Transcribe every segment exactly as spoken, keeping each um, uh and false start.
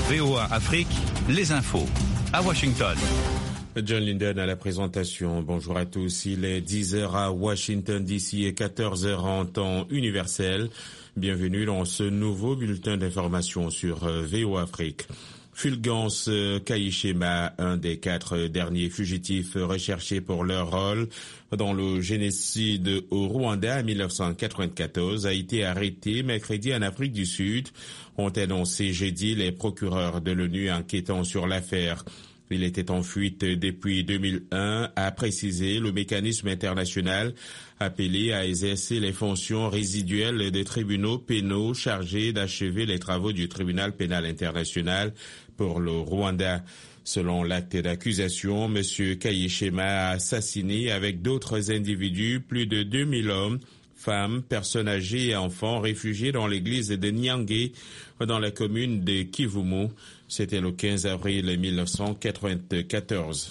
V O A Afrique, les infos à Washington. John Linden à la présentation. Bonjour à tous. Il est dix heures à Washington D C et quatorze heures en temps universel. Bienvenue dans ce nouveau bulletin d'information sur V O A Afrique. Fulgence Kayishema, un des quatre derniers fugitifs recherchés pour leur rôle dans le génocide au Rwanda en mille neuf cent quatre-vingt-quatorze, a été arrêté mercredi en Afrique du Sud, ont annoncé jeudi les procureurs de l'ONU enquêtant sur l'affaire. Il était en fuite depuis deux mille un, a précisé le mécanisme international appelé à exercer les fonctions résiduelles des tribunaux pénaux chargés d'achever les travaux du tribunal pénal international pour le Rwanda. Selon l'acte d'accusation, M. Kayishema a assassiné avec d'autres individus plus de deux mille hommes, femmes, personnes âgées et enfants réfugiés dans l'église de Nyange, dans la commune de Kivumu. C'était le quinze avril mille neuf cent quatre-vingt-quatorze.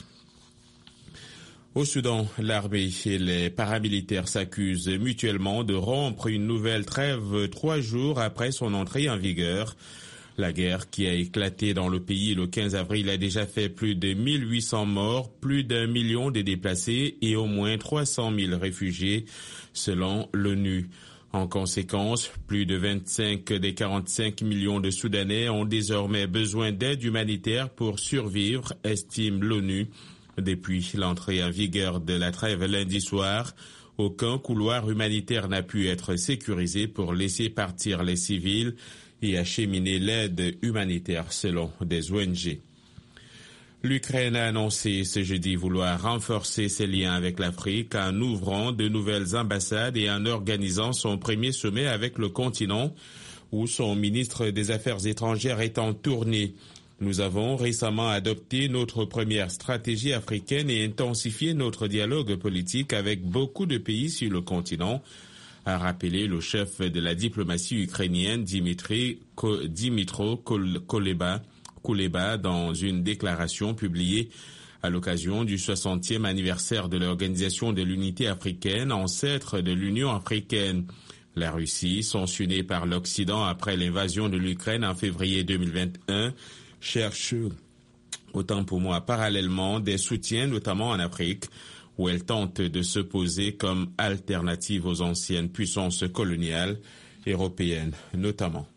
Au Soudan, l'armée et les paramilitaires s'accusent mutuellement de rompre une nouvelle trêve trois jours après son entrée en vigueur. La guerre qui a éclaté dans le pays le quinze avril a déjà fait plus de mille huit cents morts, plus d'un million de déplacés et au moins trois cent mille réfugiés, selon l'ONU. En conséquence, plus de vingt-cinq des quarante-cinq millions de Soudanais ont désormais besoin d'aide humanitaire pour survivre, estime l'ONU. Depuis l'entrée en vigueur de la trêve lundi soir, aucun couloir humanitaire n'a pu être sécurisé pour laisser partir les civils et acheminer l'aide humanitaire selon des O N G. L'Ukraine a annoncé ce jeudi vouloir renforcer ses liens avec l'Afrique en ouvrant de nouvelles ambassades et en organisant son premier sommet avec le continent où son ministre des Affaires étrangères est en tournée. Nous avons récemment adopté notre première stratégie africaine et intensifié notre dialogue politique avec beaucoup de pays sur le continent, a rappelé le chef de la diplomatie ukrainienne Dimitri Dimitro Kuleba. Kuleba dans une déclaration publiée à l'occasion du soixantième anniversaire de l'Organisation de l'Unité africaine, ancêtre de l'Union africaine. La Russie, sanctionnée par l'Occident après l'invasion de l'Ukraine en février deux mille vingt et un, cherche, autant pour moi, parallèlement des soutiens, notamment en Afrique, où elle tente de se poser comme alternative aux anciennes puissances coloniales européennes, notamment.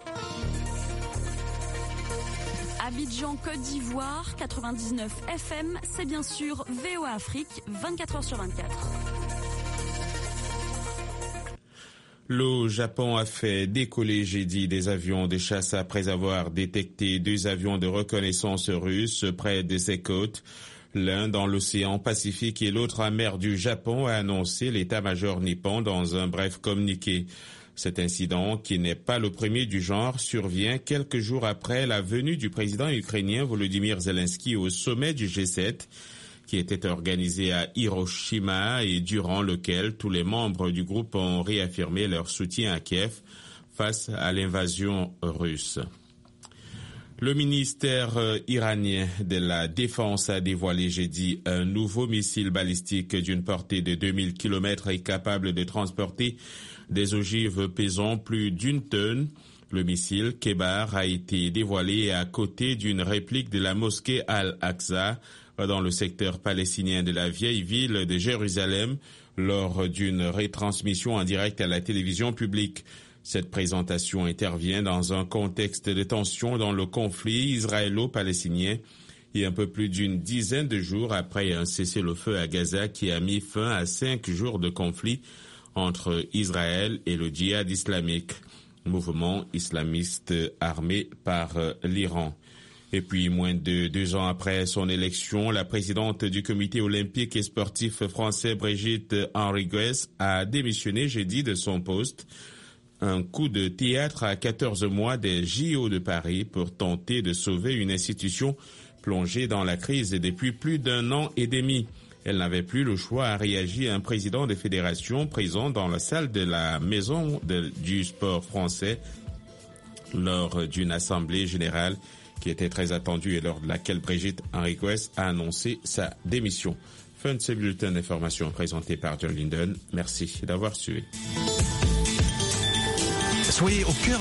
Abidjan, Côte d'Ivoire, quatre-vingt-dix-neuf F M, c'est bien sûr V O A Afrique, vingt-quatre heures sur vingt-quatre. Le Japon a fait décoller jeudi des avions de chasse après avoir détecté deux avions de reconnaissance russes près de ses côtes. L'un dans l'océan Pacifique et l'autre en mer du Japon, a annoncé l'état-major nippon dans un bref communiqué. Cet incident, qui n'est pas le premier du genre, survient quelques jours après la venue du président ukrainien Volodymyr Zelensky au sommet du G sept, qui était organisé à Hiroshima et durant lequel tous les membres du groupe ont réaffirmé leur soutien à Kiev face à l'invasion russe. Le ministère iranien de la Défense a dévoilé jeudi un nouveau missile balistique d'une portée de deux mille kilomètres et capable de transporter des ogives pesant plus d'une tonne. Le missile Kebar a été dévoilé à côté d'une réplique de la mosquée Al-Aqsa dans le secteur palestinien de la vieille ville de Jérusalem lors d'une retransmission en direct à la télévision publique. Cette présentation intervient dans un contexte de tension dans le conflit israélo-palestinien et un peu plus d'une dizaine de jours après un cessez-le-feu à Gaza qui a mis fin à cinq jours de conflit entre Israël et le djihad islamique, mouvement islamiste armé par l'Iran. Et puis, moins de deux ans après son élection, la présidente du comité olympique et sportif français, Brigitte Henriques, a démissionné jeudi de son poste. Un coup de théâtre à quatorze mois des J O de Paris pour tenter de sauver une institution plongée dans la crise depuis plus d'un an et demi. Elle n'avait plus le choix, a réagi un président de fédération présent dans la salle de la Maison de, du sport français lors d'une assemblée générale qui était très attendue et lors de laquelle Brigitte Henriques a annoncé sa démission. Fin de ce bulletin d'information présenté par John Linden. Merci d'avoir suivi. Soyez au cœur